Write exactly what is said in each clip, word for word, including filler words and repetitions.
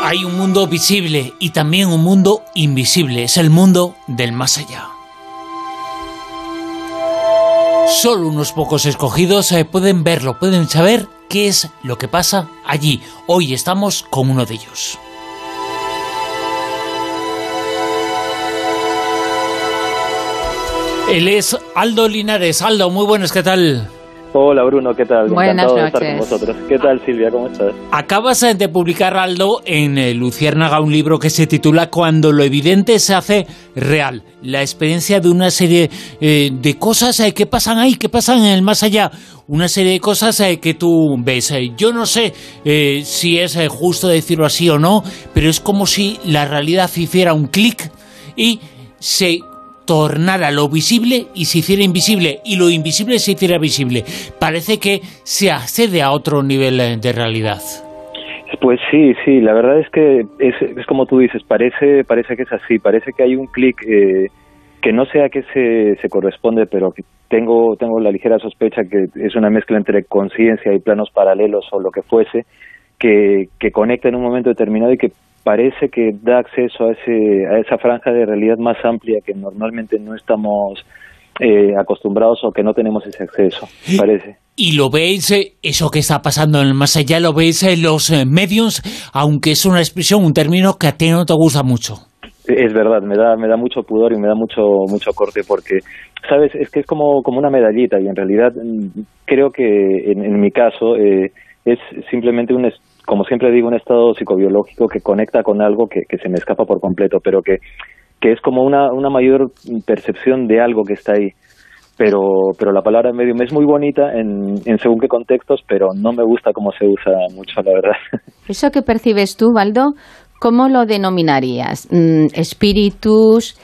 Hay un mundo visible y también un mundo invisible. Es el mundo del más allá. Solo unos pocos escogidos eh, pueden verlo, pueden saber qué es lo que pasa allí. Hoy estamos con uno de ellos. Él es Aldo Linares. Aldo, muy buenas, ¿qué tal? Hola Bruno, ¿qué tal? Buenas Encantado noches. de estar con vosotros. ¿Qué tal Silvia? ¿Cómo estás? Acabas de publicar, Aldo, en eh, Luciérnaga un libro que se titula Cuando lo evidente se hace real. La experiencia de una serie eh, de cosas eh, que pasan ahí, que pasan en el más allá. Una serie de cosas eh, que tú ves. Eh, yo no sé eh, si es eh, justo decirlo así o no, pero es como si la realidad hiciera un clic y se tornara lo visible y se hiciera invisible, y lo invisible se hiciera visible. Parece que se accede a otro nivel de realidad. Pues sí, sí, la verdad es que es, es como tú dices, parece parece que es así, parece que hay un clic eh, que no sé a qué se, se corresponde, pero que tengo, tengo la ligera sospecha que es una mezcla entre conciencia y planos paralelos o lo que fuese, que, que conecta en un momento determinado y que parece que da acceso a ese a esa franja de realidad más amplia que normalmente no estamos eh, acostumbrados o que no tenemos ese acceso, parece. Y lo veis, eh, eso que está pasando en el más allá, lo veis en los eh, medios, aunque es una expresión, un término que a ti no te gusta mucho. Es verdad, me da me da mucho pudor y me da mucho mucho corte porque, ¿sabes? Es que es como, como una medallita y en realidad creo que en, en mi caso eh, es simplemente un como siempre digo, un estado psicobiológico que conecta con algo que, que se me escapa por completo, pero que, que es como una, una mayor percepción de algo que está ahí. Pero, pero la palabra medium es muy bonita en, en según qué contextos, pero no me gusta cómo se usa mucho, la verdad. Eso que percibes tú, Baldo, ¿cómo lo denominarías? ¿Espíritus,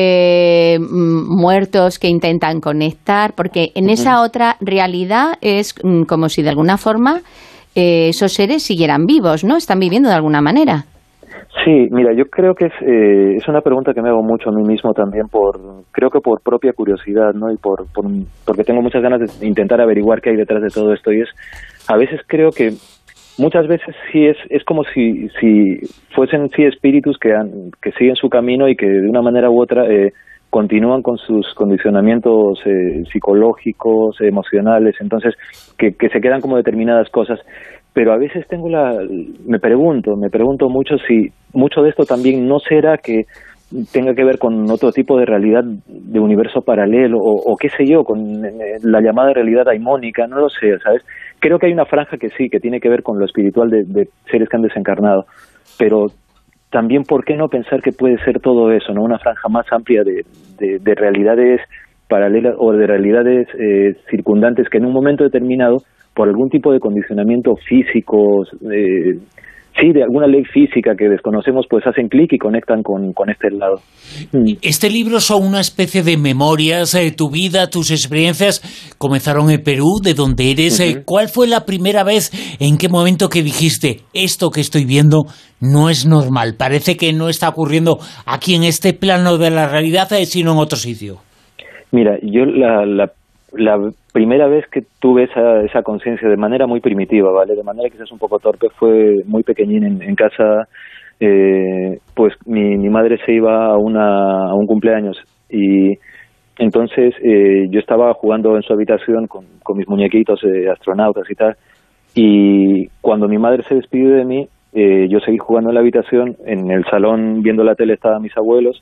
eh, muertos que intentan conectar? Porque en esa otra realidad es como si de alguna forma Eh, esos seres siguieran vivos, ¿no? Están viviendo de alguna manera. Sí, mira, yo creo que es, eh, es una pregunta que me hago mucho a mí mismo también, por creo que por propia curiosidad, ¿no? Y por, por porque tengo muchas ganas de intentar averiguar qué hay detrás de todo esto. Y es, a veces creo que muchas veces sí es es como si si fuesen sí espíritus que han, que siguen su camino y que de una manera u otra eh, continúan con sus condicionamientos eh, psicológicos, emocionales, entonces que, que se quedan como determinadas cosas, pero a veces tengo la, me pregunto, me pregunto mucho si mucho de esto también no será que tenga que ver con otro tipo de realidad de universo paralelo o, o qué sé yo, con la llamada realidad daimónica, no lo sé, ¿sabes? Creo que hay una franja que sí, que tiene que ver con lo espiritual de, de seres que han desencarnado, pero también, ¿por qué no pensar que puede ser todo eso, ¿no? Una franja más amplia de, de, de realidades paralelas o de realidades eh, circundantes que en un momento determinado, por algún tipo de condicionamiento físico, eh, sí, de alguna ley física que desconocemos, pues hacen clic y conectan con, con este lado. Este libro son una especie de memorias de tu vida, tus experiencias. Comenzaron en Perú, de donde eres. Uh-huh. ¿Cuál fue la primera vez, en qué momento que dijiste, esto que estoy viendo no es normal? Parece que no está ocurriendo aquí en este plano de la realidad, sino en otro sitio. Mira, yo la... la La primera vez que tuve esa, esa conciencia de manera muy primitiva, ¿vale? De manera quizás un poco torpe, fue muy pequeñín en, en casa, eh, pues mi, mi madre se iba a, una, a un cumpleaños y entonces eh, yo estaba jugando en su habitación con, con mis muñequitos de astronautas y tal, y cuando mi madre se despidió de mí, eh, yo seguí jugando en la habitación, en el salón viendo la tele estaban mis abuelos,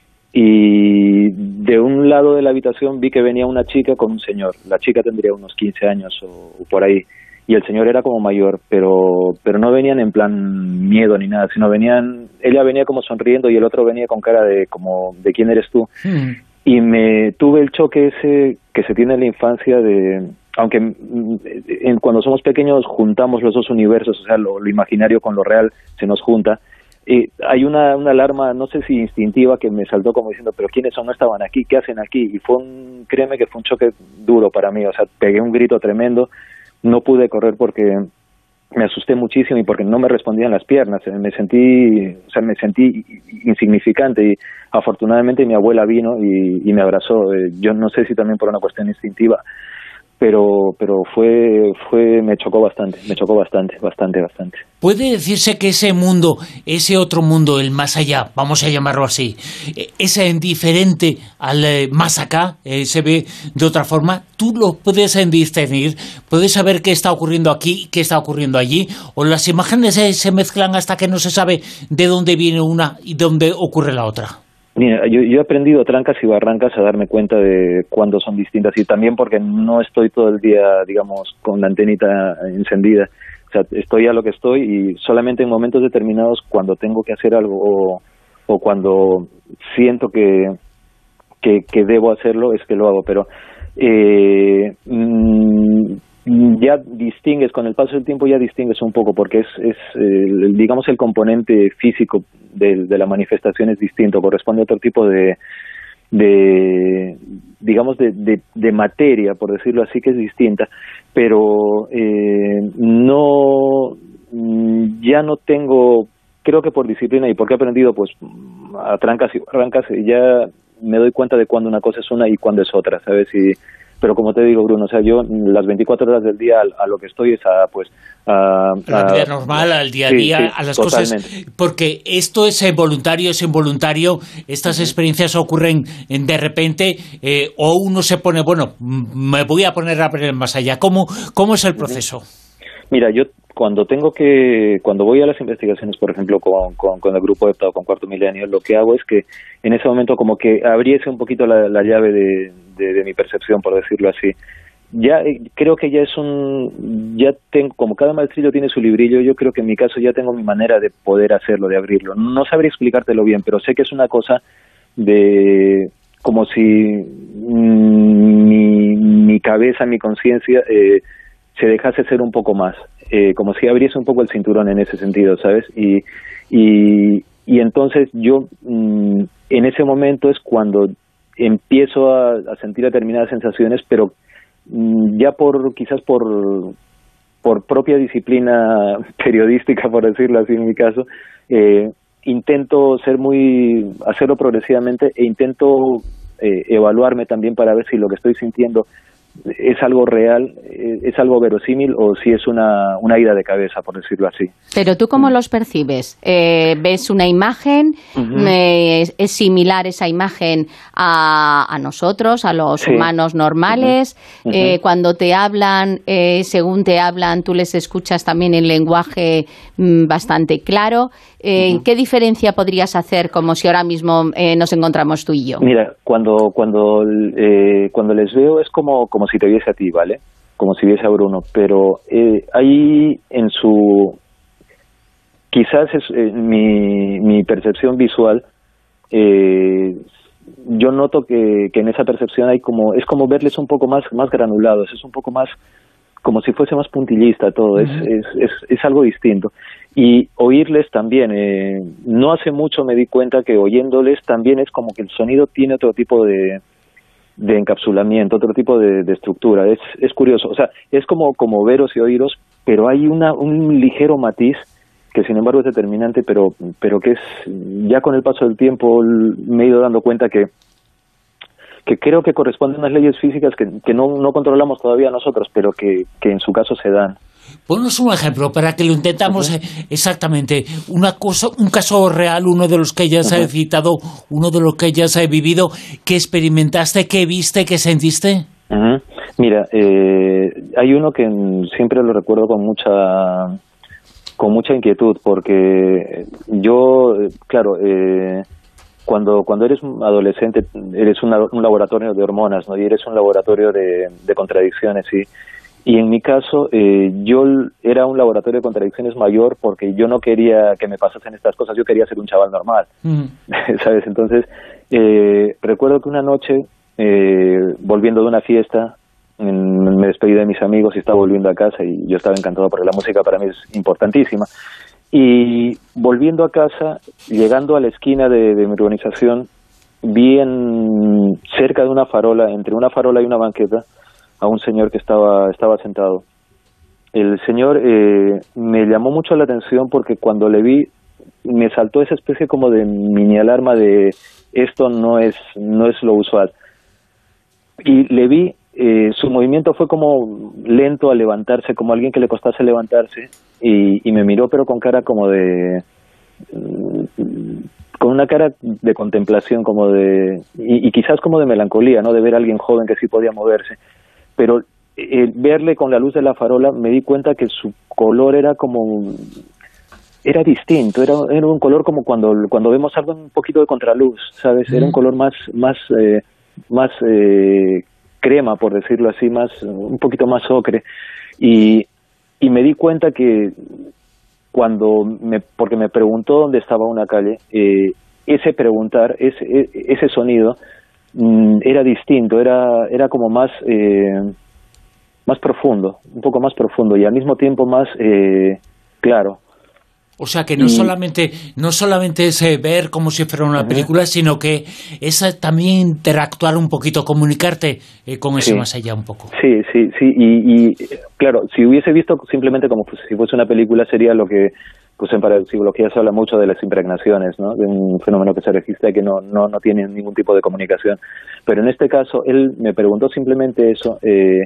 y de un lado de la habitación vi que venía una chica con un señor. La chica tendría unos quince años o, o por ahí, y el señor era como mayor, pero pero no venían en plan miedo ni nada, sino venían, ella venía como sonriendo y el otro venía con cara de como de quién eres tú. Hmm. Y me tuve el choque ese que se tiene en la infancia de, aunque en, cuando somos pequeños juntamos los dos universos, o sea, lo, lo imaginario con lo real se nos junta. Eh, hay una, una alarma, no sé si instintiva, que me saltó como diciendo, pero ¿quiénes son? No estaban aquí, ¿qué hacen aquí? Y fue un, créeme que fue un choque duro para mí, o sea, pegué un grito tremendo, no pude correr porque me asusté muchísimo y porque no me respondían las piernas, me sentí, o sea, me sentí insignificante y afortunadamente mi abuela vino y, y me abrazó, yo no sé si también por una cuestión instintiva, pero pero fue fue me chocó bastante, me chocó bastante, bastante, bastante. ¿Puede decirse que ese mundo, ese otro mundo, el más allá, vamos a llamarlo así, es diferente al más acá, eh, se ve de otra forma? ¿Tú lo puedes discernir? ¿Puedes saber qué está ocurriendo aquí, qué está ocurriendo allí? ¿O las imágenes se, se mezclan hasta que no se sabe de dónde viene una y dónde ocurre la otra? Mira, yo, yo he aprendido trancas y barrancas a darme cuenta de cuándo son distintas, y también porque no estoy todo el día, digamos, con la antenita encendida. O sea, estoy a lo que estoy, y solamente en momentos determinados, cuando tengo que hacer algo o, o cuando siento que, que, que debo hacerlo, es que lo hago. Pero eh, mmm, ya distingues, con el paso del tiempo ya distingues un poco, porque es, es el, digamos, el componente físico de, de la manifestación es distinto, corresponde a otro tipo de, de digamos, de, de, de materia, por decirlo así, que es distinta, pero eh, no, ya no tengo, creo que por disciplina y porque he aprendido pues a trancas y barrancas, ya me doy cuenta de cuándo una cosa es una y cuándo es otra, ¿sabes? Y pero como te digo, Bruno, o sea, yo las veinticuatro horas del día a, a lo que estoy es a, pues... A, a la vida normal, al día a día, sí, sí, a las totalmente. Cosas... Porque esto es voluntario, es involuntario, estas uh-huh. experiencias ocurren de repente, eh, o uno se pone, bueno, me voy a poner a ver más allá. ¿Cómo, cómo es el proceso? Uh-huh. Mira, yo cuando tengo que, cuando voy a las investigaciones, por ejemplo, con, con, con el grupo EPTA o con Cuarto Milenio, lo que hago es que en ese momento como que abriese un poquito la, la llave de, de, de mi percepción, por decirlo así. Ya eh, creo que ya es un, ya tengo, como cada maestrillo tiene su librillo, yo creo que en mi caso ya tengo mi manera de poder hacerlo, de abrirlo. No sabría explicártelo bien, pero sé que es una cosa de, como si mmm, mi, mi cabeza, mi conciencia eh, se dejase ser un poco más. Eh, como si abriese un poco el cinturón en ese sentido, ¿sabes? Y, y, y entonces yo mmm, en ese momento es cuando empiezo a, a sentir determinadas sensaciones, pero mmm, ya por quizás por, por propia disciplina periodística, por decirlo así en mi caso, eh, intento ser muy, hacerlo progresivamente, e intento eh, evaluarme también para ver si lo que estoy sintiendo es algo real, es algo verosímil, o si es una, una ida de cabeza, por decirlo así. Pero ¿tú cómo mm. los percibes? Eh, ¿Ves una imagen? Uh-huh. eh, ¿Es similar esa imagen a, a nosotros, a los sí. humanos normales? Uh-huh. Eh, cuando te hablan, eh, según te hablan, tú les escuchas también en lenguaje mm, bastante claro. Eh, uh-huh. ¿Qué diferencia podrías hacer, como si ahora mismo eh, nos encontramos tú y yo? Mira, cuando cuando eh, cuando les veo es como, como si te viese a ti, ¿vale? Como si viese a Bruno, pero eh, ahí en su... Quizás es eh, mi, mi percepción visual, eh, yo noto que, que en esa percepción hay como... Es como verles un poco más, más granulados, es un poco más... como si fuese más puntillista todo, uh-huh. es, es, es, es algo distinto. Y oírles también, eh, no hace mucho me di cuenta que oyéndoles también es como que el sonido tiene otro tipo de, de encapsulamiento, otro tipo de, de estructura, es, es curioso, o sea, es como, como veros y oíros, pero hay una, un ligero matiz que sin embargo es determinante, pero, pero que es, ya con el paso del tiempo me he ido dando cuenta que que creo que corresponden a unas leyes físicas que, que no, no controlamos todavía nosotros, pero que, que en su caso se dan. Ponnos un ejemplo para que lo intentamos uh-huh. exactamente. Una cosa, un caso real, uno de los que ya se uh-huh. ha citado, uno de los que ya se ha vivido, ¿qué experimentaste, qué viste, qué sentiste? Uh-huh. Mira, eh, hay uno que siempre lo recuerdo con mucha con mucha inquietud, porque yo, claro, eh, Cuando, cuando eres adolescente eres una, un laboratorio de hormonas, ¿no? Y eres un laboratorio de, de contradicciones, y, y en mi caso eh, yo era un laboratorio de contradicciones mayor, porque yo no quería que me pasasen estas cosas, yo quería ser un chaval normal, mm. ¿sabes? Entonces eh, recuerdo que una noche eh, volviendo de una fiesta, en, me despedí de mis amigos y estaba volviendo a casa, y yo estaba encantado porque la música para mí es importantísima. Y volviendo a casa, llegando a la esquina de, de mi urbanización, vi en, cerca de una farola, entre una farola y una banqueta, a un señor que estaba, estaba sentado. El señor eh, me llamó mucho la atención porque cuando le vi, me saltó esa especie como de mini alarma de esto no es, no es lo usual. Y le vi eh, su movimiento fue como lento al levantarse, como alguien que le costase levantarse, y, y me miró pero con cara como de... con una cara de contemplación, como de... Y, y quizás como de melancolía, ¿no? De ver a alguien joven que sí podía moverse. Pero eh, verle con la luz de la farola me di cuenta que su color era como... era distinto, era, era un color como cuando cuando vemos algo en un poquito de contraluz, ¿sabes? Era un color más más eh, más eh, crema, por decirlo así, más un poquito más ocre. Y, y me di cuenta que cuando me porque me preguntó dónde estaba una calle, eh, ese preguntar, ese ese sonido mm, era distinto, era era como más eh, más profundo, un poco más profundo y al mismo tiempo más eh, claro. O sea que no solamente no solamente es ver como si fuera una uh-huh. película, sino que es también interactuar un poquito, comunicarte eh, con eso sí. más allá un poco. Sí, sí, sí. Y, y claro, si hubiese visto simplemente como si fuese una película, sería lo que pues en parapsicología se habla mucho de las impregnaciones, ¿no? De un fenómeno que se registra y que no, no, no tiene ningún tipo de comunicación. Pero en este caso, él me preguntó simplemente eso, eh,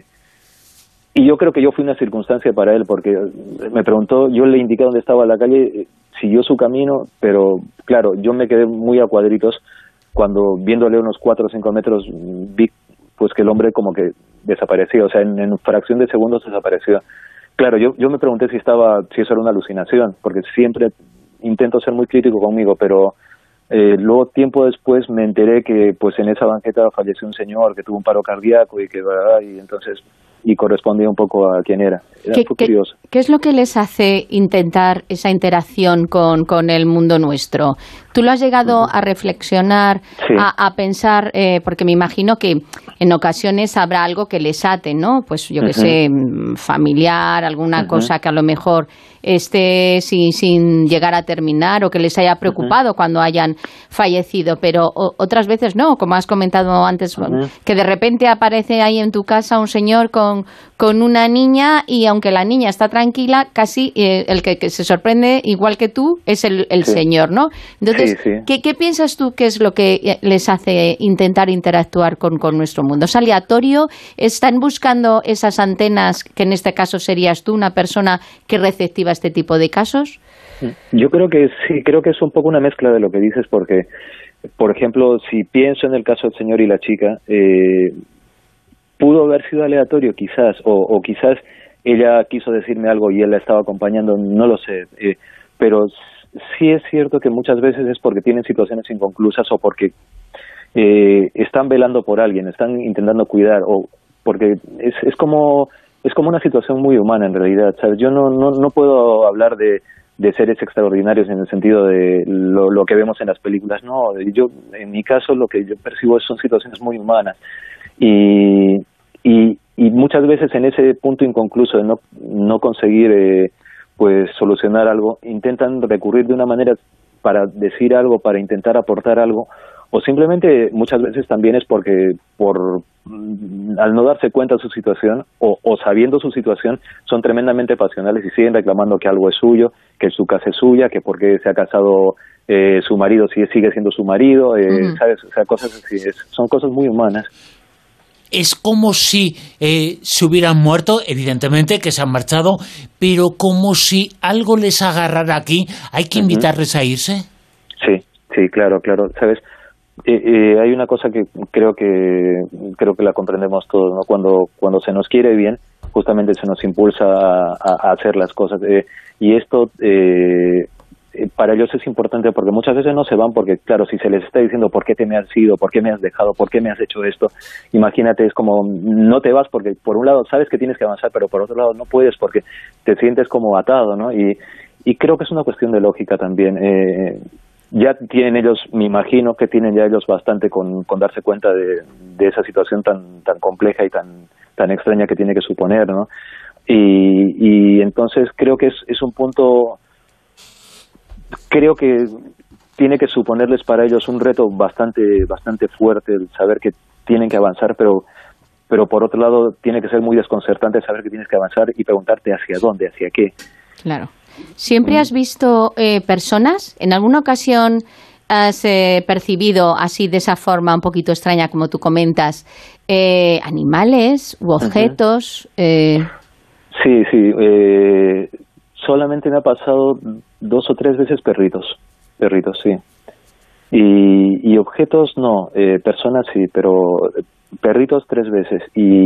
y yo creo que yo fui una circunstancia para él, porque me preguntó, yo le indiqué dónde estaba la calle, siguió su camino, pero claro, yo me quedé muy a cuadritos cuando viéndole unos cuatro o cinco metros vi pues que el hombre como que desapareció, o sea, en, en fracción de segundos desapareció. Claro, yo, yo me pregunté si estaba, si eso era una alucinación, porque siempre intento ser muy crítico conmigo, pero eh, luego tiempo después me enteré que pues en esa banqueta falleció un señor que tuvo un paro cardíaco y que ¿verdad? y entonces y correspondía un poco a quién era. Era ¿Qué, un poco curioso. ¿qué, ¿Qué es lo que les hace intentar esa interacción con, con el mundo nuestro? ¿Tú lo has llegado uh-huh. a reflexionar, sí. a, a pensar, eh, porque me imagino que en ocasiones habrá algo que les ate, ¿no? Pues yo uh-huh. qué sé, familiar, alguna uh-huh. cosa que a lo mejor esté sin, sin llegar a terminar o que les haya preocupado uh-huh. cuando hayan fallecido, pero o, otras veces no, como has comentado antes, uh-huh. que de repente aparece ahí en tu casa un señor con, con una niña y aunque la niña está tranquila, casi eh, el que, que se sorprende, igual que tú, es el, el sí. señor, ¿no? Entonces, sí, sí. ¿qué, ¿qué piensas tú que es lo que les hace intentar interactuar con, con nuestro mundo? ¿Es aleatorio? ¿Están buscando esas antenas, que en este caso serías tú, una persona que receptiva este tipo de casos? Yo creo que sí, creo que es un poco una mezcla de lo que dices, porque, por ejemplo, si pienso en el caso del señor y la chica, eh, pudo haber sido aleatorio quizás, o, o quizás ella quiso decirme algo y él la estaba acompañando, no lo sé, eh, pero sí es cierto que muchas veces es porque tienen situaciones inconclusas o porque eh, están velando por alguien, están intentando cuidar, o porque es, es como es como una situación muy humana en realidad, ¿sabes? Yo no no, no puedo hablar de, de seres extraordinarios en el sentido de lo, lo que vemos en las películas, no, yo en mi caso lo que yo percibo son situaciones muy humanas y y, y muchas veces en ese punto inconcluso de no, no conseguir eh, pues solucionar algo, intentan recurrir de una manera para decir algo, para intentar aportar algo, o simplemente muchas veces también es porque por al no darse cuenta de su situación o, o sabiendo su situación son tremendamente pasionales y siguen reclamando que algo es suyo, que su casa es suya, que porque se ha casado eh, su marido si sigue siendo su marido, eh, uh-huh. ¿sabes? O sea, cosas así, es, son cosas muy humanas. Es como si eh, se hubieran muerto, evidentemente que se han marchado, pero como si algo les agarrara aquí. ¿Hay que invitarles uh-huh. a irse? Sí, sí, claro, claro. ¿Sabes? Eh, eh, hay una cosa que creo que creo que la comprendemos todos, ¿no? Cuando cuando se nos quiere bien, justamente se nos impulsa a, a hacer las cosas. Eh, y esto eh, para ellos es importante porque muchas veces no se van porque, claro, si se les está diciendo ¿por qué te me has ido? ¿Por qué me has dejado? ¿Por qué me has hecho esto? Imagínate, es como no te vas porque por un lado sabes que tienes que avanzar, pero por otro lado no puedes porque te sientes como atado, ¿no? Y, y creo que es una cuestión de lógica también. Eh, ya tienen ellos, me imagino que tienen ya ellos bastante con, con darse cuenta de, de esa situación tan tan compleja y tan tan extraña que tiene que suponer, ¿no? Y, y entonces creo que es, es un punto... Creo que tiene que suponerles para ellos un reto bastante bastante fuerte el saber que tienen que avanzar, pero pero por otro lado tiene que ser muy desconcertante saber que tienes que avanzar y preguntarte hacia dónde, hacia qué. Claro. ¿Siempre has visto eh, personas? ¿En alguna ocasión has eh, percibido así de esa forma un poquito extraña, como tú comentas, eh, animales u objetos? Uh-huh. eh... Sí, sí. Eh, solamente me ha pasado dos o tres veces perritos. Perritos, sí. Y, y objetos no. Eh, personas sí, pero perritos tres veces.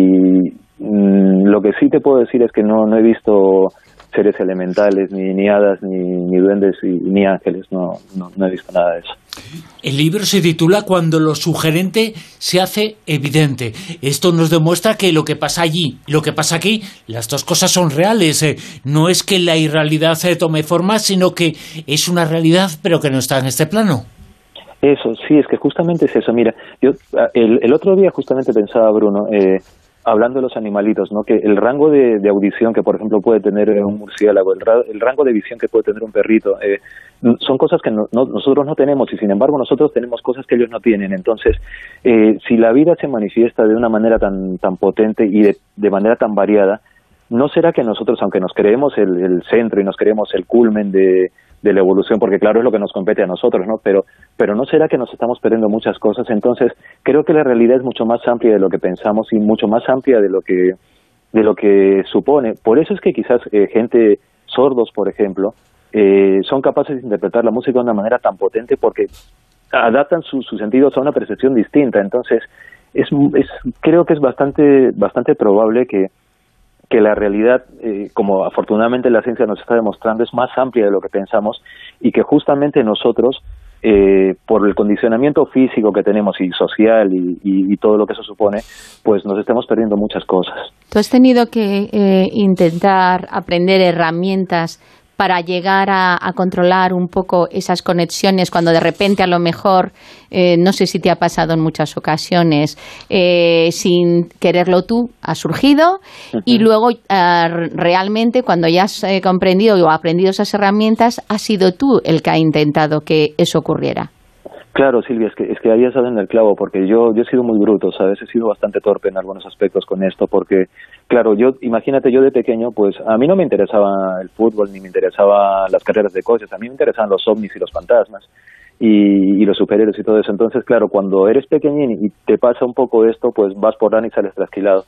Y mmm, lo que sí te puedo decir es que no, no he visto seres elementales, ni, ni hadas, ni, ni duendes, y, ni ángeles. No, no, no he visto nada de eso. El libro se titula Cuando lo sugerente se hace evidente. Esto nos demuestra que lo que pasa allí y lo que pasa aquí, las dos cosas son reales. Eh, no es que la irrealidad se tome forma, sino que es una realidad, pero que no está en este plano. Eso, sí, es que justamente es eso. Mira, yo el, el otro día justamente pensaba, Bruno, eh, hablando de los animalitos, ¿no? Que el rango de, de audición que, por ejemplo, puede tener un murciélago, el, ra, el rango de visión que puede tener un perrito, eh, son cosas que no, no, nosotros no tenemos, y sin embargo nosotros tenemos cosas que ellos no tienen. Entonces, eh, si la vida se manifiesta de una manera tan, tan potente y de, de manera tan variada, ¿no será que nosotros, aunque nos creemos el, el centro y nos creemos el culmen de, de la evolución, porque claro es lo que nos compete a nosotros, ¿no? Pero, pero ¿no será que nos estamos perdiendo muchas cosas? Entonces, creo que la realidad es mucho más amplia de lo que pensamos y mucho más amplia de lo que, de lo que supone. Por eso es que quizás eh, gente, sordos, por ejemplo, eh, son capaces de interpretar la música de una manera tan potente porque adaptan su, sus sentidos a una percepción distinta. Entonces, es, es, creo que es bastante, bastante probable que que la realidad, eh, como afortunadamente la ciencia nos está demostrando, es más amplia de lo que pensamos, y que justamente nosotros, eh, por el condicionamiento físico que tenemos y social y, y, y todo lo que eso supone, pues nos estamos perdiendo muchas cosas. ¿Tú has tenido que eh, intentar aprender herramientas para llegar a, a controlar un poco esas conexiones cuando de repente a lo mejor, eh, no sé si te ha pasado en muchas ocasiones, eh, sin quererlo tú, ha surgido uh-huh. y luego uh, realmente cuando ya has eh, comprendido o aprendido esas herramientas, has sido tú el que ha intentado que eso ocurriera? Claro, Silvia, es que, es que ahí has dado en el clavo, porque yo, yo he sido muy bruto, ¿sabes? He sido bastante torpe en algunos aspectos con esto, porque, claro, yo, imagínate, yo de pequeño, pues a mí no me interesaba el fútbol, ni me interesaban las carreras de coches, a mí me interesaban los ovnis y los fantasmas, y, y los superhéroes y todo eso. Entonces, claro, cuando eres pequeñín y te pasa un poco esto, pues vas por lana y sales trasquilado.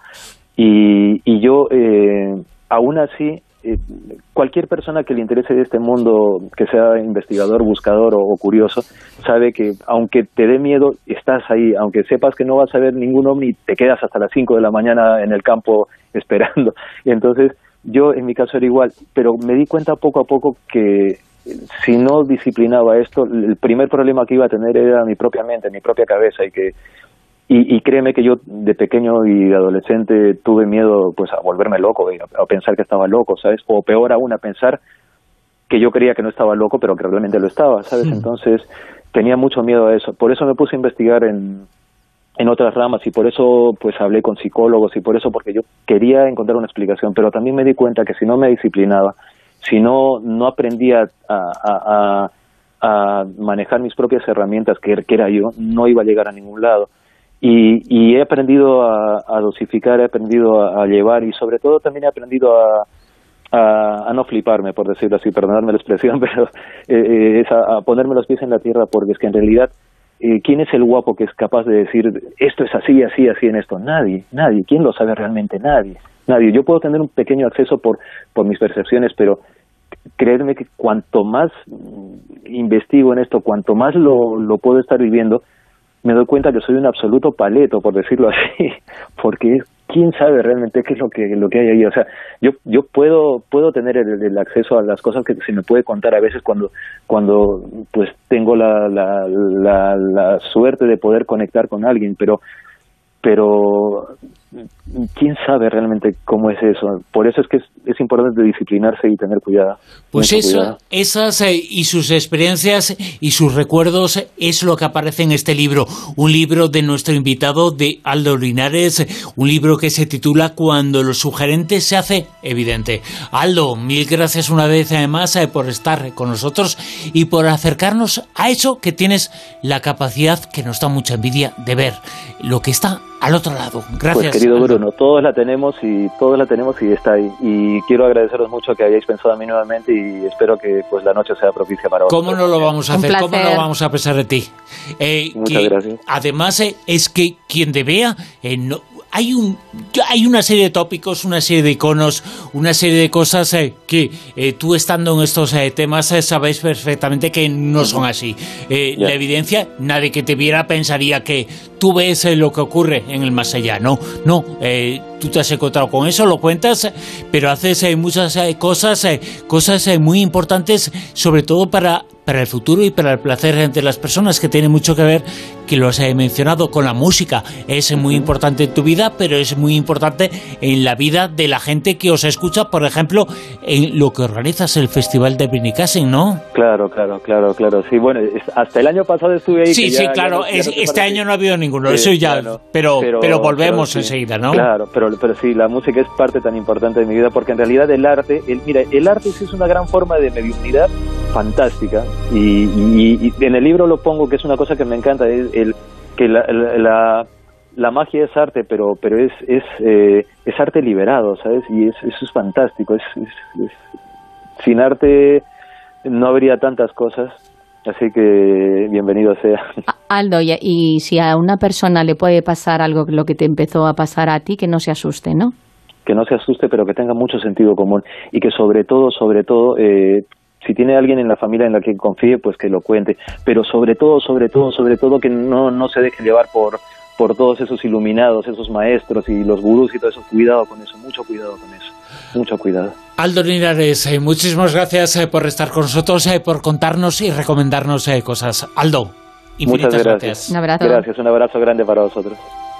Y, y yo, eh, aún así, Eh, cualquier persona que le interese de este mundo, que sea investigador, buscador o, o curioso, sabe que aunque te dé miedo, estás ahí, aunque sepas que no vas a ver ningún ovni, te quedas hasta las cinco de la mañana en el campo esperando. Y entonces yo en mi caso era igual, pero me di cuenta poco a poco que si no disciplinaba esto, el primer problema que iba a tener era mi propia mente, mi propia cabeza, y que Y, y créeme que yo de pequeño y de adolescente tuve miedo pues a volverme loco, a, a pensar que estaba loco, ¿sabes? O peor aún, a pensar que yo creía que no estaba loco, pero que realmente lo estaba, ¿sabes? Sí. Entonces tenía mucho miedo a eso. Por eso me puse a investigar en, en otras ramas, y por eso pues hablé con psicólogos, y por eso porque yo quería encontrar una explicación, pero también me di cuenta que si no me disciplinaba, si no, no aprendía a, a, a, a manejar mis propias herramientas, que, que era yo, no iba a llegar a ningún lado. Y, y he aprendido a, a dosificar, he aprendido a, a llevar, y sobre todo también he aprendido a, a, a no fliparme, por decirlo así, perdonadme la expresión, pero eh, es a, a ponerme los pies en la tierra, porque es que en realidad, eh, ¿quién es el guapo que es capaz de decir esto es así, así, así en esto? Nadie, nadie. ¿Quién lo sabe realmente? Nadie, nadie. Yo puedo tener un pequeño acceso por, por mis percepciones, pero créeme que cuanto más investigo en esto, cuanto más lo, lo puedo estar viviendo, me doy cuenta que soy un absoluto paleto, por decirlo así, porque quién sabe realmente qué es lo que lo que hay ahí. O sea, yo yo puedo puedo tener el, el acceso a las cosas que se me puede contar a veces cuando cuando pues tengo la la, la la suerte de poder conectar con alguien, pero pero quién sabe realmente cómo es eso. Por eso es que es, es importante disciplinarse y tener cuidado. Pues eso, cuidado. Esas eh, y sus experiencias y sus recuerdos es lo que aparece en este libro, un libro de nuestro invitado, de Aldo Linares, un libro que se titula Cuando lo sugerente se hace evidente. Aldo, mil gracias una vez además eh, por estar con nosotros y por acercarnos a eso que tienes la capacidad, que nos da mucha envidia, de ver lo que está al otro lado. Gracias. Pues querido Bruno, todos la tenemos y todos la tenemos y está ahí. Y quiero agradeceros mucho que hayáis pensado en mí nuevamente y espero que pues la noche sea propicia para vosotros. ¿Cómo no lo vamos a hacer? ¿Cómo no vamos a pesar de ti? Eh, Muchas que, gracias. Además, eh, es que quien te vea, eh, no, hay un hay una serie de tópicos, una serie de iconos, una serie de cosas eh, que eh, tú estando en estos eh, temas eh, sabéis perfectamente que no son así. Eh, yeah. La evidencia, nadie que te viera pensaría que tú ves eh, lo que ocurre en el más allá. No, no. Eh, tú te has encontrado con eso, lo cuentas, pero haces eh, muchas eh, cosas, eh, cosas eh, muy importantes, sobre todo para para el futuro y para el placer de las personas, que tiene mucho que ver, que lo has mencionado, con la música. Es muy importante en tu vida, pero es muy importante en la vida de la gente que os escucha, por ejemplo, en lo que organizas, el Festival de Benicàssim, ¿no? Claro, claro, claro, claro. Sí, bueno, hasta el año pasado estuve ahí. Sí, sí, ya, claro. Ya no, ya no este año no ha habido ninguno, sí, eso ya, claro, pero, pero, pero volvemos pero, sí, enseguida, ¿no? Claro, pero, pero sí, la música es parte tan importante de mi vida, porque en realidad el arte, el, mira, el arte sí es una gran forma de mediunidad fantástica, y, y, y en el libro lo pongo, que es una cosa que me encanta, es el que la, la, la magia es arte, pero pero es es eh, es arte liberado, ¿sabes? Y es, eso es fantástico. Es, es, es, sin arte no habría tantas cosas, así que bienvenido sea. Aldo, y, y si a una persona le puede pasar algo, lo que te empezó a pasar a ti, que no se asuste, ¿no? Que no se asuste, pero que tenga mucho sentido común, y que sobre todo, sobre todo, eh, si tiene alguien en la familia en la que confíe, pues que lo cuente, pero sobre todo, sobre todo, sobre todo que no, no se deje llevar por, por todos esos iluminados, esos maestros y los gurús y todo eso. Cuidado con eso, mucho cuidado con eso, mucho cuidado. Aldo Linares, eh, muchísimas gracias eh, por estar con nosotros, eh, por contarnos y recomendarnos eh, cosas. Aldo, infinitas muchas gracias. gracias. Un abrazo. Gracias, un abrazo grande para vosotros.